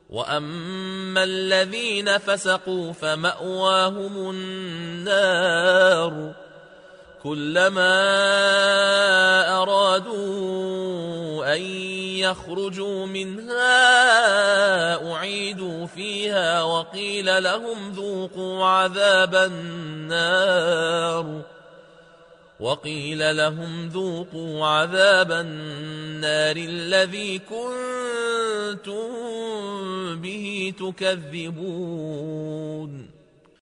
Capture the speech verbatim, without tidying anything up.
وأما الذين فسقوا فمأواهم النار كلما أرادوا أن يخرجوا منها أعيدوا فيها وقيل لهم ذوقوا عذاب النار وقيل لهم ذوقوا عذاب النار الذي كنتم به تكذبون